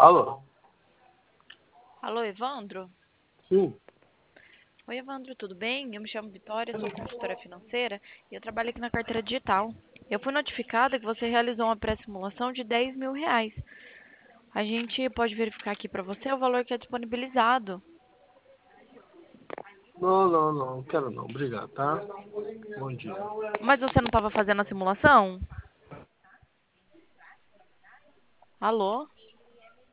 Alô? Alô, Evandro? Sim. Oi, Evandro, tudo bem? Eu me chamo Vitória, sou consultora financeira e eu trabalho aqui na carteira digital. Eu fui notificada que você realizou uma pré-simulação de R$ 10.000. A gente pode verificar aqui para você o valor que é disponibilizado. Não, não, não quero não. Obrigado, tá? Bom dia. Mas você não estava fazendo a simulação? Alô?